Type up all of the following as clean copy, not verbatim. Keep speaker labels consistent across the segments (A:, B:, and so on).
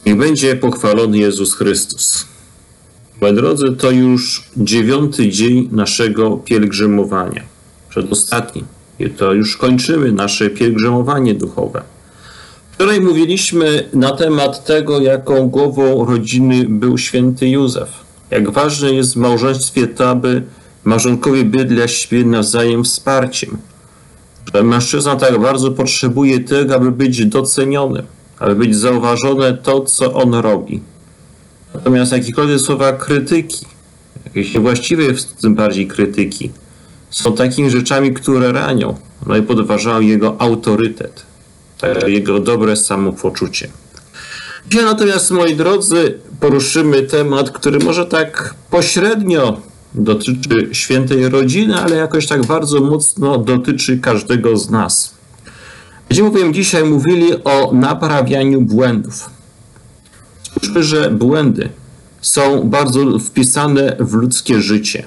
A: Niech będzie pochwalony Jezus Chrystus. Moi drodzy, to już 9. dzień naszego pielgrzymowania. Przedostatni. I to już kończymy nasze pielgrzymowanie duchowe. Wczoraj mówiliśmy na temat tego, jaką głową rodziny był święty Józef. Jak ważne jest w małżeństwie to, aby małżonkowie byli dla siebie nawzajem wsparciem. Że mężczyzna tak bardzo potrzebuje tego, aby być doceniony, aby być zauważone to, co on robi. Natomiast jakiekolwiek słowa krytyki, jakieś niewłaściwe tym bardziej krytyki, są takimi rzeczami, które ranią, no i podważają jego autorytet, także jego dobre samopoczucie. Dzisiaj natomiast, moi drodzy, poruszymy temat, który może tak pośrednio dotyczy świętej rodziny, ale jakoś tak bardzo mocno dotyczy każdego z nas. Będziemy bowiem dzisiaj mówili o naprawianiu błędów. Słyszmy, że błędy są bardzo wpisane w ludzkie życie.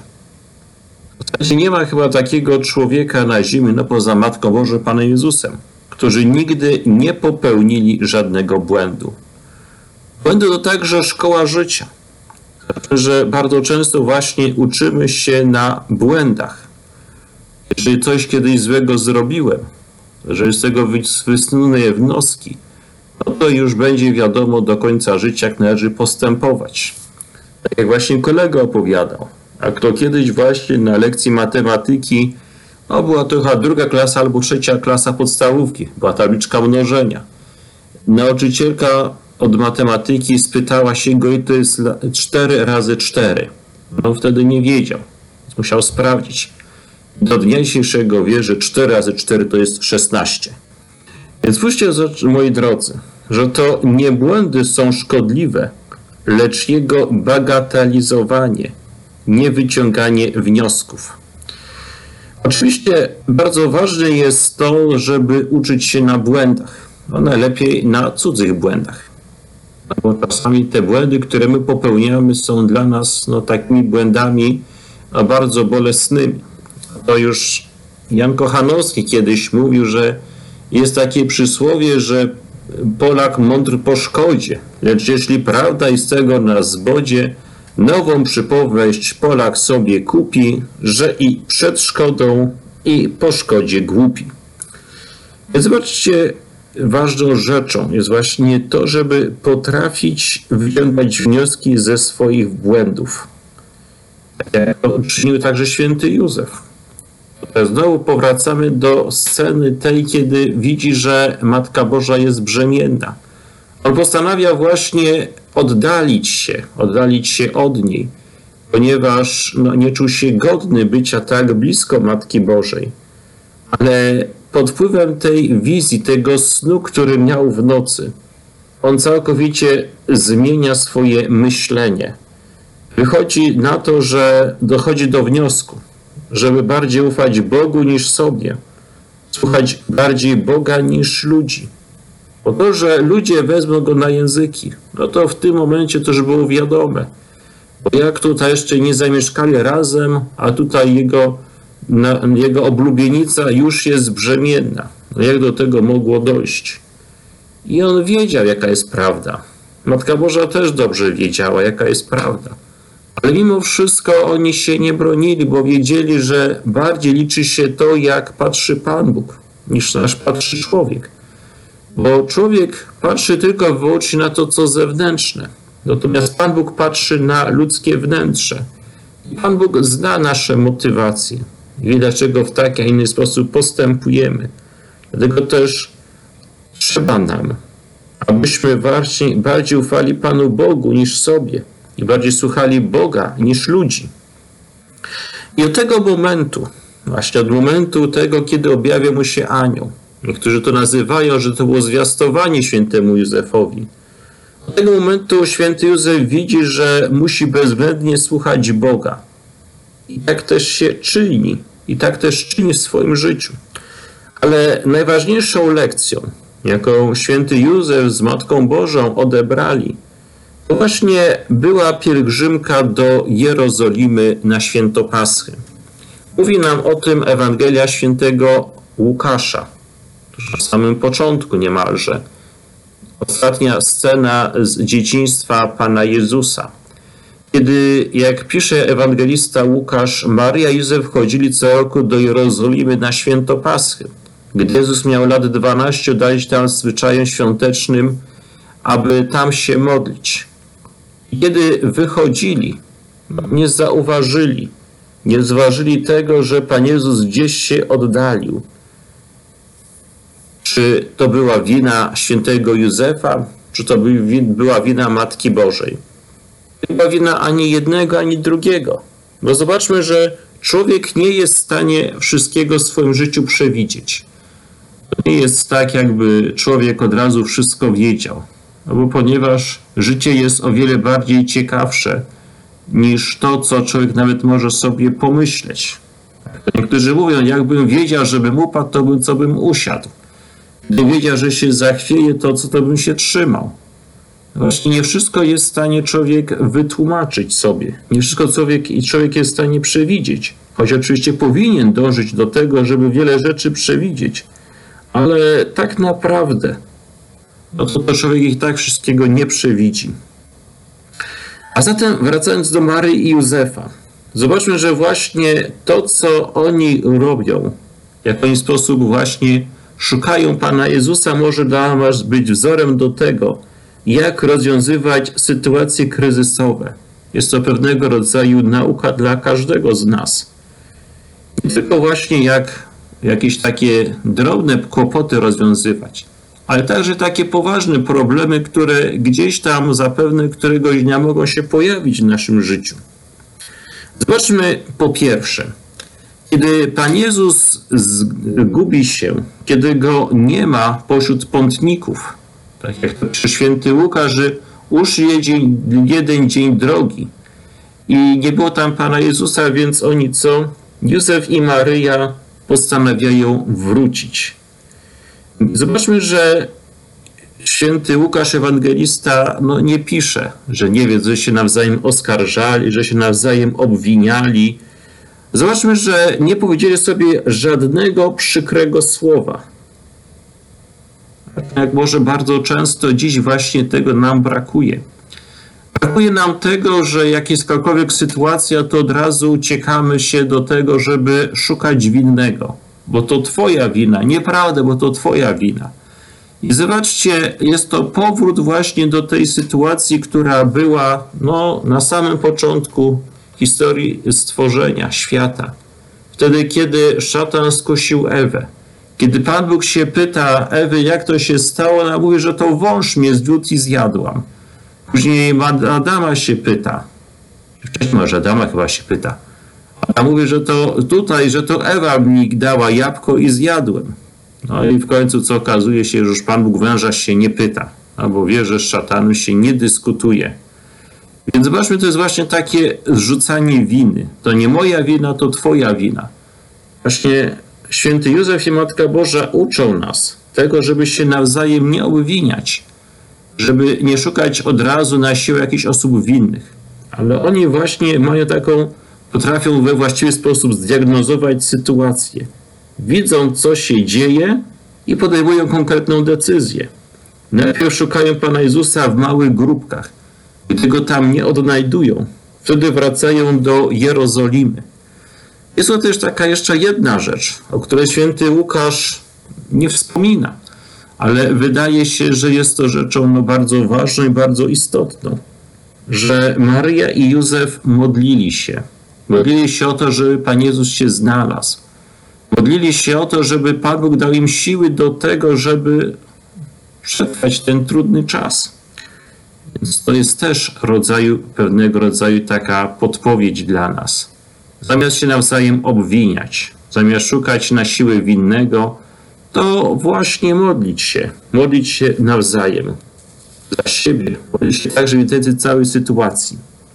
A: W zasadzie nie ma chyba takiego człowieka na ziemi, no poza Matką Bożą, Panem Jezusem, którzy nigdy nie popełnili żadnego błędu. Błędy to także szkoła życia. Że bardzo często właśnie uczymy się na błędach. Jeżeli coś kiedyś złego zrobiłem, jeżeli z tego wysnuję wnioski, no to już będzie wiadomo do końca życia, jak należy postępować. Tak jak właśnie kolega opowiadał. A kto kiedyś właśnie na lekcji matematyki, no była to chyba 2. klasa albo 3. klasa podstawówki, była tabliczka mnożenia. Nauczycielka od matematyki spytała się go, i to jest 4 razy 4. No wtedy nie wiedział, więc musiał sprawdzić. Do dnia dzisiejszego wie, że 4 razy 4 to jest 16. Więc spójrzcie, moi drodzy, że to nie błędy są szkodliwe, lecz jego bagatelizowanie, nie wyciąganie wniosków. Oczywiście bardzo ważne jest to, żeby uczyć się na błędach, no najlepiej na cudzych błędach. Bo czasami te błędy, które my popełniamy, są dla nas takimi błędami bardzo bolesnymi. To już Jan Kochanowski kiedyś mówił, że jest takie przysłowie, że Polak mądry po szkodzie, lecz jeśli prawda i z tego nas zbodzie, nową przypowieść Polak sobie kupi, że i przed szkodą, i po szkodzie głupi. Więc zobaczcie, ważną rzeczą jest właśnie to, żeby potrafić wyciągać wnioski ze swoich błędów. Jak to uczynił także święty Józef. Znowu powracamy do sceny tej, kiedy widzi, że Matka Boża jest brzemienna. On postanawia właśnie oddalić się od niej, ponieważ nie czuł się godny bycia tak blisko Matki Bożej. Ale pod wpływem tej wizji, tego snu, który miał w nocy, on całkowicie zmienia swoje myślenie. Wychodzi na to, że dochodzi do wniosku, żeby bardziej ufać Bogu niż sobie, słuchać bardziej Boga niż ludzi. Bo to, że ludzie wezmą go na języki, no to w tym momencie to już było wiadome. Bo jak tutaj jeszcze nie zamieszkali razem, a tutaj jego oblubienica już jest brzemienna. No jak do tego mogło dojść? I on wiedział, jaka jest prawda. Matka Boża też dobrze wiedziała, jaka jest prawda. Ale mimo wszystko oni się nie bronili, bo wiedzieli, że bardziej liczy się to, jak patrzy Pan Bóg, niż nasz patrzy człowiek. Bo człowiek patrzy tylko i wyłącznie na to, co zewnętrzne. Natomiast Pan Bóg patrzy na ludzkie wnętrze. Pan Bóg zna nasze motywacje. Wie, dlaczego w taki, a inny sposób postępujemy. Dlatego też trzeba nam, abyśmy bardziej ufali Panu Bogu niż sobie i bardziej słuchali Boga niż ludzi. I od tego momentu, właśnie od momentu tego, kiedy objawia mu się anioł, niektórzy to nazywają, że to było zwiastowanie świętemu Józefowi. Od tego momentu święty Józef widzi, że musi bezwzględnie słuchać Boga. I tak też się czyni. I tak też czyni w swoim życiu. Ale najważniejszą lekcją, jaką święty Józef z Matką Bożą odebrali, to właśnie była pielgrzymka do Jerozolimy na święto Paschy. Mówi nam o tym Ewangelia świętego Łukasza, na samym początku niemalże. Ostatnia scena z dzieciństwa Pana Jezusa. Kiedy, jak pisze ewangelista Łukasz, Maria i Józef chodzili co roku do Jerozolimy na święto Paschy. Gdy Jezus miał lat 12, dali tam zwyczajem świątecznym, aby tam się modlić. I kiedy wychodzili, nie zważyli tego, że Pan Jezus gdzieś się oddalił. Czy to była wina świętego Józefa, czy to była wina Matki Bożej? Nie była wina ani jednego, ani drugiego. Bo zobaczmy, że człowiek nie jest w stanie wszystkiego w swoim życiu przewidzieć. To nie jest tak, jakby człowiek od razu wszystko wiedział. Bo ponieważ życie jest o wiele bardziej ciekawsze niż to, co człowiek nawet może sobie pomyśleć. Niektórzy mówią, jakbym wiedział, żebym upadł, to bym co bym usiadł. Gdybym wiedział, że się zachwieje, to co to bym się trzymał. Właśnie nie wszystko jest w stanie człowiek wytłumaczyć sobie. Nie wszystko człowiek jest w stanie przewidzieć. Choć oczywiście powinien dążyć do tego, żeby wiele rzeczy przewidzieć. Ale tak naprawdę no to człowiek ich tak wszystkiego nie przewidzi. A zatem wracając do Maryi i Józefa. Zobaczmy, że właśnie to, co oni robią, w jakiś sposób właśnie szukają Pana Jezusa, może dla nas być wzorem do tego, jak rozwiązywać sytuacje kryzysowe. Jest to pewnego rodzaju nauka dla każdego z nas. Nie tylko właśnie jak jakieś takie drobne kłopoty rozwiązywać, ale także takie poważne problemy, które gdzieś tam zapewne któregoś dnia mogą się pojawić w naszym życiu. Zobaczmy po pierwsze, kiedy Pan Jezus gubi się, kiedy Go nie ma pośród pątników, tak jak to pisze święty Łukasz, że już jeden dzień drogi i nie było tam Pana Jezusa, więc oni co? Józef i Maryja postanawiają wrócić. Zobaczmy, że święty Łukasz Ewangelista nie pisze, że nie wie, że się nawzajem oskarżali, że się nawzajem obwiniali. Zobaczmy, że nie powiedzieli sobie żadnego przykrego słowa. Jak może bardzo często dziś właśnie tego nam brakuje. Brakuje nam tego, że jak jest jakakolwiek sytuacja, to od razu uciekamy się do tego, żeby szukać winnego. Bo to twoja wina, nieprawda, bo to twoja wina. I zobaczcie, jest to powrót właśnie do tej sytuacji, która była na samym początku historii stworzenia świata. Wtedy, kiedy szatan skusił Ewę. Kiedy Pan Bóg się pyta Ewy, jak to się stało, ona mówi, że to wąż mnie zwiódł i zjadłam. Później Adama się pyta. Wcześniej może Adama chyba się pyta. A mówi, że to Ewa mi dała jabłko i zjadłem. No i w końcu co okazuje się, że już Pan Bóg węża się nie pyta, albo wie, że z szatanem się nie dyskutuje. Więc zobaczmy, to jest właśnie takie zrzucanie winy. To nie moja wina, to twoja wina. Właśnie święty Józef i Matka Boża uczą nas tego, żeby się nawzajem nie obwiniać, żeby nie szukać od razu na siłę jakichś osób winnych. Ale oni właśnie potrafią we właściwy sposób zdiagnozować sytuację. Widzą, co się dzieje i podejmują konkretną decyzję. Najpierw szukają Pana Jezusa w małych grupkach. Gdy Go tam nie odnajdują, wtedy wracają do Jerozolimy. Jest to też taka jeszcze jedna rzecz, o której święty Łukasz nie wspomina, ale wydaje się, że jest to rzeczą bardzo ważną i bardzo istotną, że Maryja i Józef modlili się. Modlili się o to, żeby Pan Jezus się znalazł. Modlili się o to, żeby Pan Bóg dał im siły do tego, żeby przetrwać ten trudny czas. Więc to jest też pewnego rodzaju taka podpowiedź dla nas. Zamiast się nawzajem obwiniać, zamiast szukać na siłę winnego, to właśnie modlić się nawzajem za siebie, modlić się także w tej całej sytuacji.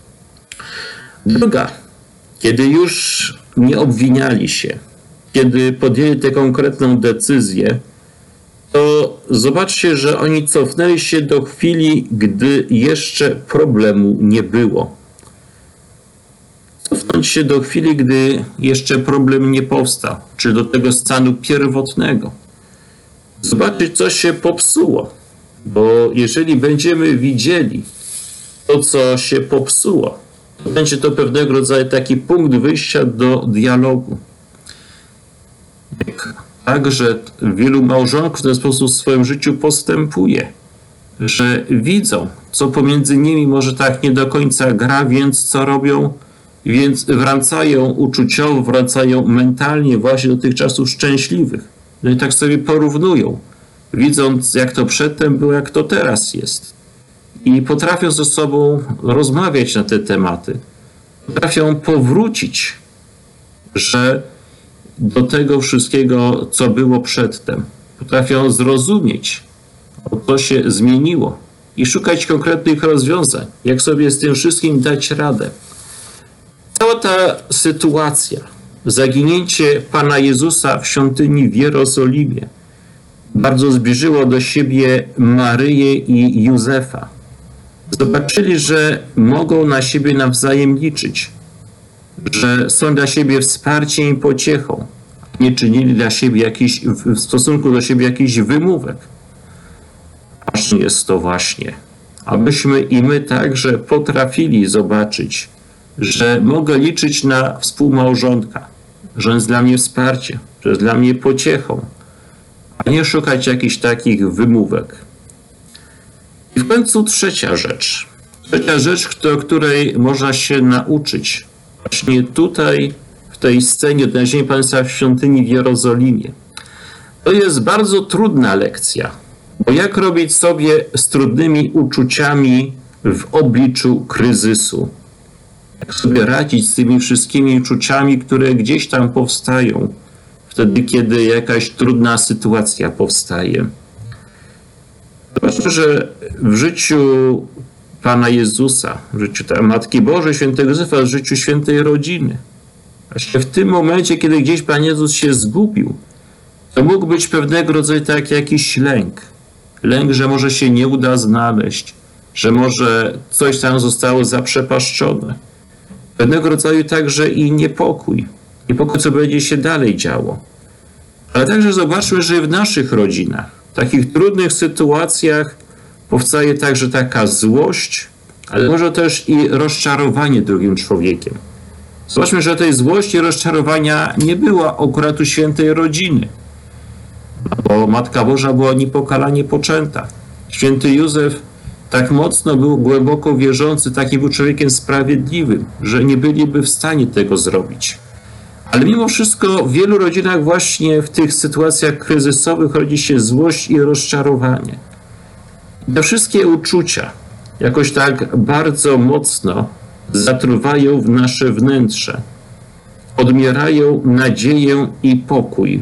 A: Druga, kiedy już nie obwiniali się, kiedy podjęli tę konkretną decyzję, to zobaczcie, że oni cofnęli się do chwili, gdy jeszcze problemu nie było. Cofnąć się do chwili, gdy jeszcze problem nie powstał, czyli do tego stanu pierwotnego. Zobaczyć, co się popsuło. Bo jeżeli będziemy widzieli to, co się popsuło, to będzie to pewnego rodzaju taki punkt wyjścia do dialogu. Także wielu małżonków w ten sposób w swoim życiu postępuje, że widzą, co pomiędzy nimi może tak nie do końca gra, więc co robią? Więc wracają uczuciowo, wracają mentalnie właśnie do tych czasów szczęśliwych. No i tak sobie porównują, widząc, jak to przedtem było, jak to teraz jest. I potrafią ze sobą rozmawiać na te tematy. Potrafią powrócić, że do tego wszystkiego, co było przedtem. Potrafią zrozumieć, co się zmieniło i szukać konkretnych rozwiązań, jak sobie z tym wszystkim dać radę. Cała ta sytuacja, zaginięcie Pana Jezusa w świątyni w Jerozolimie, bardzo zbliżyło do siebie Maryję i Józefa. Zobaczyli, że mogą na siebie nawzajem liczyć, że są dla siebie wsparciem i pociechą. Nie czynili dla siebie w stosunku do siebie jakichś wymówek. Ważne jest to właśnie, abyśmy i my także potrafili zobaczyć, że mogę liczyć na współmałżonka, że jest dla mnie wsparciem, że jest dla mnie pociechą, a nie szukać jakichś takich wymówek. I w końcu trzecia rzecz, o której można się nauczyć właśnie tutaj, w tej scenie odnalezienia Państwa w świątyni w Jerozolimie. To jest bardzo trudna lekcja, bo jak robić sobie z trudnymi uczuciami w obliczu kryzysu? Jak sobie radzić z tymi wszystkimi uczuciami, które gdzieś tam powstają, wtedy, kiedy jakaś trudna sytuacja powstaje? Zobaczmy, że w życiu Pana Jezusa, w życiu Matki Bożej, świętego Józefa, w życiu świętej rodziny, właśnie w tym momencie, kiedy gdzieś Pan Jezus się zgubił, to mógł być pewnego rodzaju tak jakiś lęk. Lęk, że może się nie uda znaleźć, że może coś tam zostało zaprzepaszczone. Pewnego rodzaju także i niepokój. Niepokój, co będzie się dalej działo. Ale także zobaczmy, że w naszych rodzinach, w takich trudnych sytuacjach powstaje także taka złość, ale może też i rozczarowanie drugim człowiekiem. Zobaczmy, że tej złości i rozczarowania nie było akurat u świętej rodziny, bo Matka Boża była niepokalanie poczęta. Święty Józef tak mocno był głęboko wierzący, taki był człowiekiem sprawiedliwym, że nie byliby w stanie tego zrobić. Ale mimo wszystko w wielu rodzinach właśnie w tych sytuacjach kryzysowych rodzi się złość i rozczarowanie. Te wszystkie uczucia jakoś tak bardzo mocno zatruwają w nasze wnętrze. Odmierają nadzieję i pokój.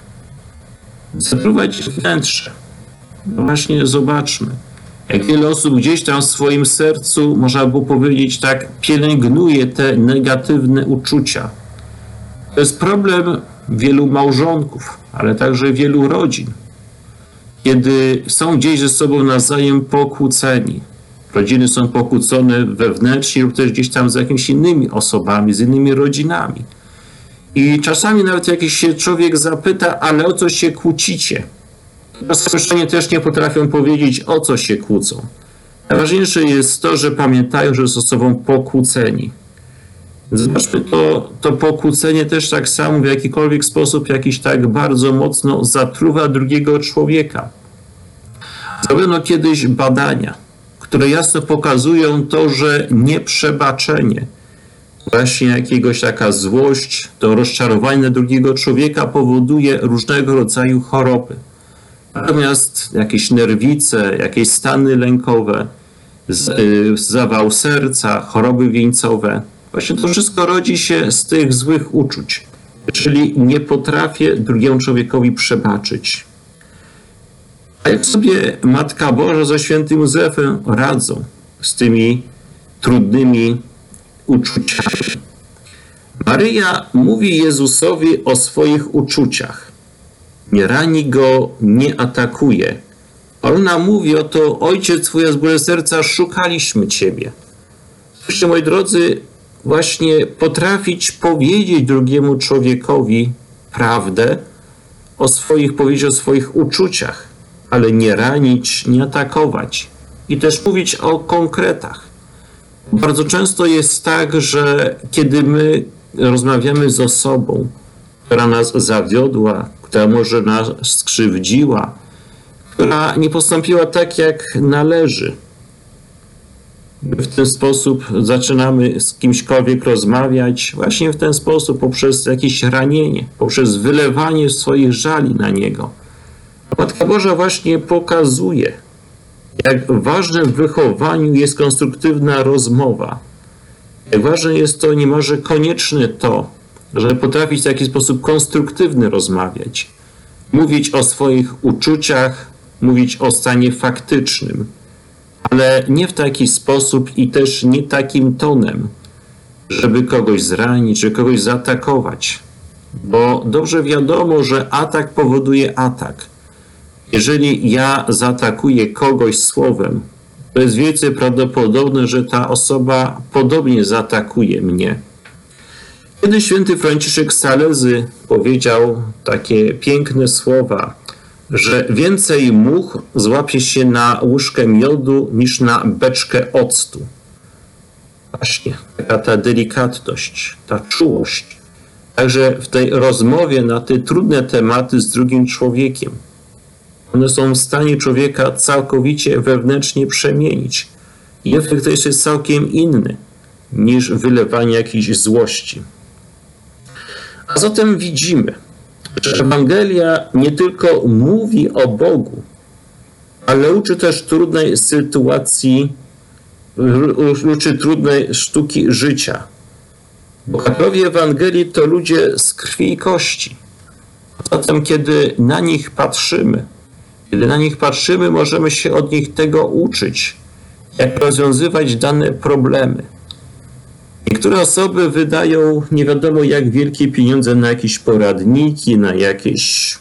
A: Zatruwać wnętrze. No właśnie zobaczmy, jak wiele osób gdzieś tam w swoim sercu, można by powiedzieć tak, pielęgnuje te negatywne uczucia. To jest problem wielu małżonków, ale także wielu rodzin. Kiedy są gdzieś ze sobą nawzajem pokłóceni, rodziny są pokłócone wewnętrznie lub też gdzieś tam z jakimiś innymi osobami, z innymi rodzinami. I czasami nawet jakiś się człowiek zapyta, ale o co się kłócicie? Rozproszeni też nie potrafią powiedzieć, o co się kłócą. Najważniejsze jest to, że pamiętają, że są ze sobą pokłóceni. Zobaczmy, to pokłócenie też tak samo w jakikolwiek sposób jakiś tak bardzo mocno zatruwa drugiego człowieka. Zrobiono kiedyś badania, które jasno pokazują to, że nieprzebaczenie, właśnie jakiegoś taka złość, to rozczarowanie drugiego człowieka powoduje różnego rodzaju choroby. Natomiast jakieś nerwice, jakieś stany lękowe, zawał serca, choroby wieńcowe, właśnie to wszystko rodzi się z tych złych uczuć. Czyli nie potrafię drugiemu człowiekowi przebaczyć. A jak sobie Matka Boża ze świętym Józefem radzą z tymi trudnymi uczuciami? Maryja mówi Jezusowi o swoich uczuciach. Nie rani go, nie atakuje. Ona mówi oto, Ojciec Twój z Boże serca, szukaliśmy Ciebie. Słuchajcie, moi drodzy, właśnie potrafić powiedzieć drugiemu człowiekowi prawdę powiedzieć o swoich uczuciach. ale nie ranić, nie atakować i też mówić o konkretach. Bardzo często jest tak, że kiedy my rozmawiamy z osobą, która nas zawiodła, która może nas skrzywdziła, która nie postąpiła tak, jak należy, w ten sposób zaczynamy z kimśkolwiek rozmawiać, właśnie w ten sposób, poprzez jakieś ranienie, poprzez wylewanie swoich żali na niego. Matka Boża właśnie pokazuje, jak ważne w wychowaniu jest konstruktywna rozmowa. Jak ważne jest to, niemalże konieczne to, żeby potrafić w taki sposób konstruktywny rozmawiać. Mówić o swoich uczuciach, mówić o stanie faktycznym, ale nie w taki sposób i też nie takim tonem, żeby kogoś zranić, żeby kogoś zaatakować. Bo dobrze wiadomo, że atak powoduje atak. Jeżeli ja zaatakuję kogoś słowem, to jest wielce prawdopodobne, że ta osoba podobnie zaatakuje mnie. Kiedy święty Franciszek Salezy powiedział takie piękne słowa, że więcej much złapie się na łyżkę miodu niż na beczkę octu. Właśnie taka ta delikatność, ta czułość. Także w tej rozmowie na te trudne tematy z drugim człowiekiem. One są w stanie człowieka całkowicie wewnętrznie przemienić. I efekt to jest całkiem inny niż wylewanie jakiejś złości. A zatem widzimy, że Ewangelia nie tylko mówi o Bogu, ale uczy też trudnej sytuacji, uczy trudnej sztuki życia. Bohaterowie Ewangelii to ludzie z krwi i kości. Zatem, kiedy na nich patrzymy, możemy się od nich tego uczyć, jak rozwiązywać dane problemy. Niektóre osoby wydają nie wiadomo jak wielkie pieniądze na jakieś poradniki, na jakieś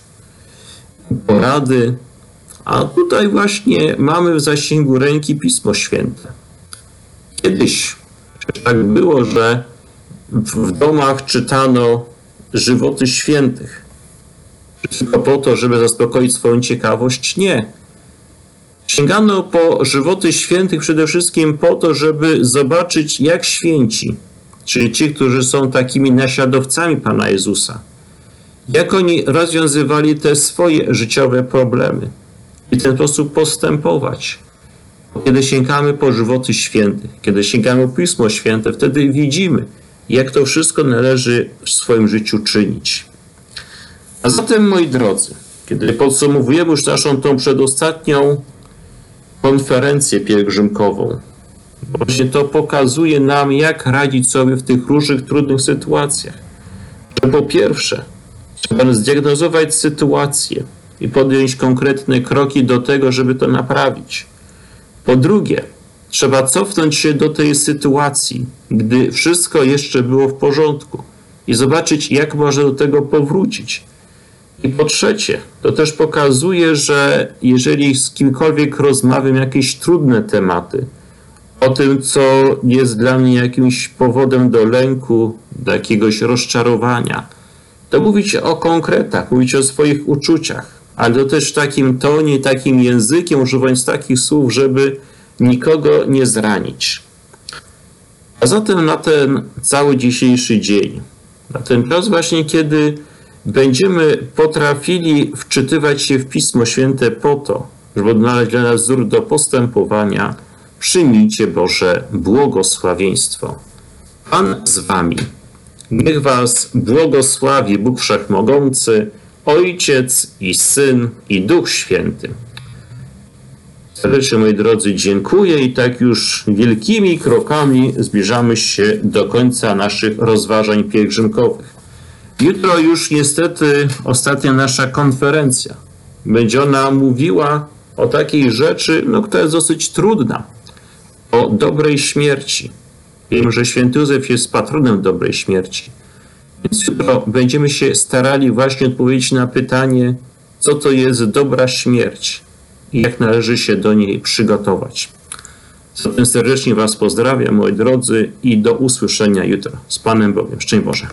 A: porady, a tutaj właśnie mamy w zasięgu ręki Pismo Święte. Kiedyś tak było, że w domach czytano żywoty świętych. Tylko po to, żeby zaspokoić swoją ciekawość? Nie. Sięgano po żywoty świętych przede wszystkim po to, żeby zobaczyć, jak święci, czyli ci, którzy są takimi naśladowcami Pana Jezusa, jak oni rozwiązywali te swoje życiowe problemy i w ten sposób postępować. Kiedy sięgamy po żywoty świętych, kiedy sięgamy po Pismo Święte, wtedy widzimy, jak to wszystko należy w swoim życiu czynić. A zatem, moi drodzy, kiedy podsumowujemy już naszą tą przedostatnią konferencję pielgrzymkową, właśnie to pokazuje nam, jak radzić sobie w tych różnych trudnych sytuacjach. Że po pierwsze, trzeba zdiagnozować sytuację i podjąć konkretne kroki do tego, żeby to naprawić. Po drugie, trzeba cofnąć się do tej sytuacji, gdy wszystko jeszcze było w porządku i zobaczyć, jak można do tego powrócić. I po trzecie, to też pokazuje, że jeżeli z kimkolwiek rozmawiam jakieś trudne tematy, o tym, co jest dla mnie jakimś powodem do lęku, do jakiegoś rozczarowania, to mówić o konkretach, mówić o swoich uczuciach, ale to też w takim tonie, takim językiem, używając takich słów, żeby nikogo nie zranić. A zatem na ten cały dzisiejszy dzień, na ten czas właśnie, kiedy będziemy potrafili wczytywać się w Pismo Święte po to, żeby odnaleźć dla nas wzór do postępowania, przyjmijcie Boże błogosławieństwo. Pan z wami. Niech was błogosławi Bóg Wszechmogący, Ojciec i Syn i Duch Święty. Serdecznie, moi drodzy, dziękuję i tak już wielkimi krokami zbliżamy się do końca naszych rozważań pielgrzymkowych. Jutro już niestety ostatnia nasza konferencja. Będzie ona mówiła o takiej rzeczy, która jest dosyć trudna. O dobrej śmierci. Wiem, że święty Józef jest patronem dobrej śmierci. Więc jutro będziemy się starali właśnie odpowiedzieć na pytanie, co to jest dobra śmierć i jak należy się do niej przygotować. Zatem serdecznie was pozdrawiam, moi drodzy, i do usłyszenia jutro. Z Panem Bogiem. Szczęść Boże.